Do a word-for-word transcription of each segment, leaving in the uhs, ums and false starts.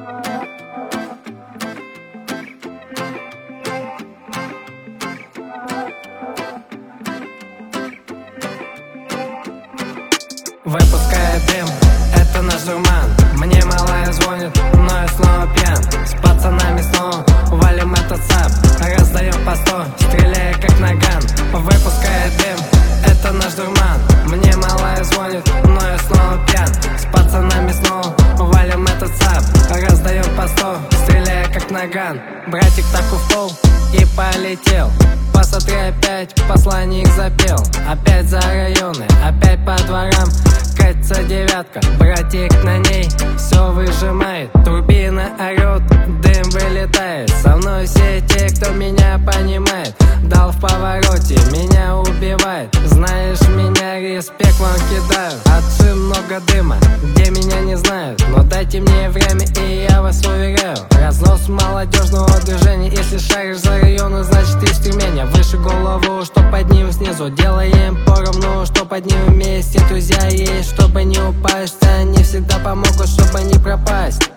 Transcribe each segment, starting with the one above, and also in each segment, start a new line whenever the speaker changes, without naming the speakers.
Выпускает дым, это наш дурман. Мне малая звонит, но я снова пьян. С пацанами снова валим этот сап. Раздаем по сто, стреляя как наган. Выпускает дым, это наш дурман. Мне малая звонит, но я снова пьян. С пацанами снова валим этот сап. Раздаем по сто, стреляя как наган. Братик так в пол и полетел. Посмотри, опять посланник запел. Опять за районы, опять по дворам. Катится девятка, братик на ней все выжимает. Турбина орет, дым вылетает. Со мной все те, кто меня понимает. Дал в повороте, меня убивает. Знаешь, меня респект вам кидаю. Отшим много дыма, где меня не знают. Но дайте мне время, и я вас уверяю. Разнос молодежного движения. Если шаришь за районы, значит ты стремление. Выше голову, что под ним снизу. Делаем поровну, что под ним вместе. Друзья есть, чтобы не упасть. Они всегда помогут, чтобы не пропасть.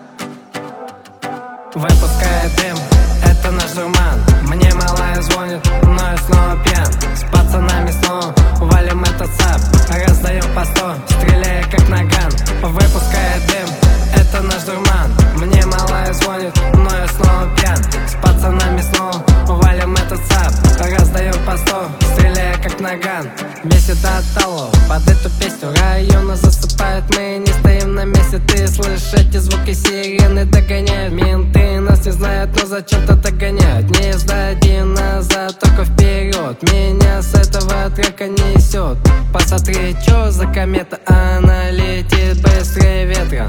Выпускает дым, это наш дурман. Мне малая звонит, но я снова пьян. С пацанами снова валим этот сап. Раздаем по сто, стреляя как наган. Выпускает дым, это наш дурман. Мне малая звонит, но я снова пьян. С пацанами снова валим этот сап. Раздаем по сто, стреляя как наган. Бесит от того, под эту песню района засыпает. Мы не стоим на месте, ты слышишь эти звуки сирены догоняют. Менты нас не знают, но зачем-то догоняют. Не сдадим назад, только вперед. Меня с этого трека несет. Посмотри, чё за комета, она летит быстрее ветра.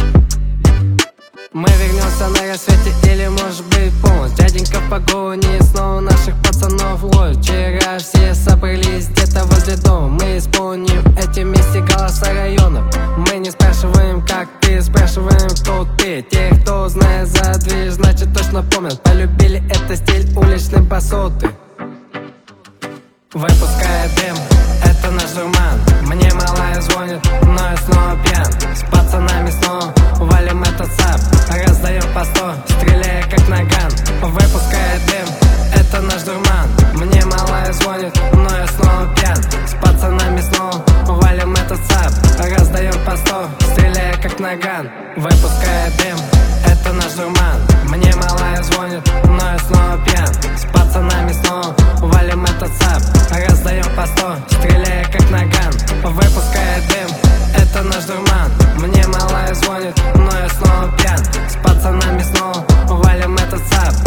Мы вернемся на рассвете или может быть полночь. Дяденька в погоне, снова наших пацанов ловит. Вчера все собрались где-то возле дома. Мы исполним эти вместе голоса районов. Мы не спрашиваем, как ты, спрашиваем, кто ты. Те, кто знает за движ, значит точно помнят. Полюбили это стиль уличной басоты. Выпускает дым, это наш дурман. Мне малая звонит, но я снова пьян. С пацанами снова валим этот сап. Раздаем по сто, стреляя как наган. Выпускает дым, это наш дурман. Мне малая звонит, но я снова пьян. С пацанами снова валим этот сап. Раздаем по сто, стреляя как наган. Выпускает дым, это наш дурман. Мне малая звонит, но я снова пьян. С пацанами снова валим этот сап. Раздаем по сто, стреляя как наган. Выпускает дым, это наш дурман. Мне малая звонит, но я снова пьян. С пацанами снова валим этот сап.